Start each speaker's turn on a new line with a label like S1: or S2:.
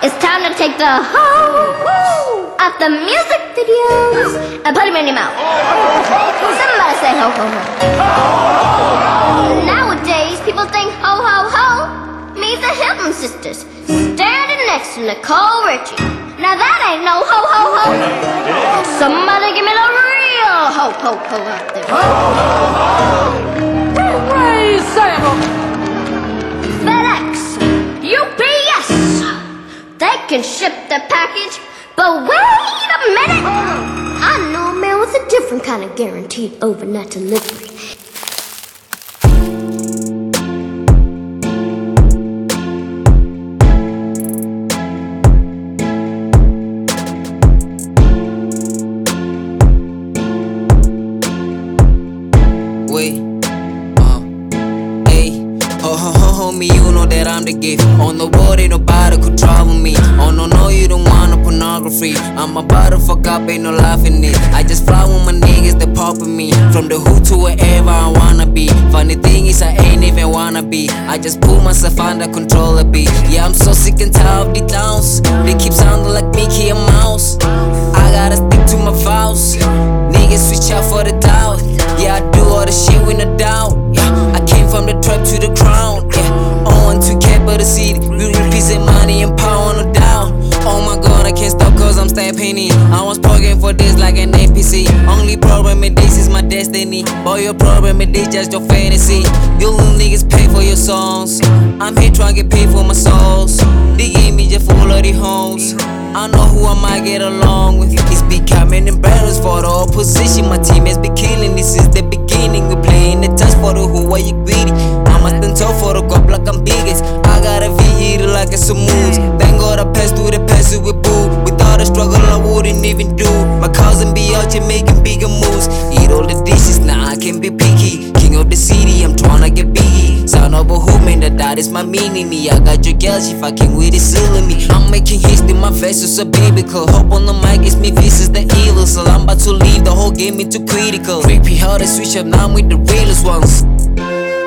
S1: It's time to take the ho of the music videos and put them in your mouth. Somebody say ho ho ho. Nowadays, people think ho ho ho means the Hilton sisters standing next to Nicole Richie. Now that ain't no ho ho ho. Somebody give me the real ho ho ho out there.
S2: Ray Sample.
S1: FedEx, UPS, they can ship the package, but wait a minute. I know a man with a different kind of guaranteed overnight delivery.
S3: Homie, you know that I'm the gift. On the road, ain't nobody could travel me. Oh no, you don't want no pornography. I'm about to fuck up, ain't no life in it. I just fly with my niggas, they poppin' me. From the hood to wherever I wanna be. Funny thing is, I ain't even wanna be. I just pull myself under control a bit. Yeah, I'm so sick and tired of the downs. They keep sounding like Mickey and Mouse. I gotta stick to my vows. Niggas switch out for the doubt. Yeah, I do all the shit with no doubt. Yeah, I came from the trap to the crown. Yeah, on to capital city. We represent money and power, no doubt. Oh my god, I can't stop cause I'm stepping in. I was plugging for this like an NPC. Only problem with this is my destiny. Boy, your problem with this just your fantasy. You little niggas pay for your songs. I'm here trying to get paid for my souls. They gave me just full of the homes. I know who I might get along with. It's becoming embarrassed for the opposition. My team has been killing, this is the beginning. We playing the touch for the who are you greedy. I must stand tall for the cop like I'm biggest. I got a V-Eater like it's a moves. Thank God I passed through the passes with boo. Without a struggle I wouldn't even do. My cousin be out here making bigger moves. Eat all the dishes, now I can be picky. King of the city, I'm tryna get biggie. Sound of a hoop, man, that is my meaning. Me, I got your girl, she fucking with it, sealing me. I'm making hits in my vessels, a baby call. Hop on the mic, it's me, this is the illest. So I'm about to leave the whole game into critical. Creepy how they switch up, now I'm with the realest ones.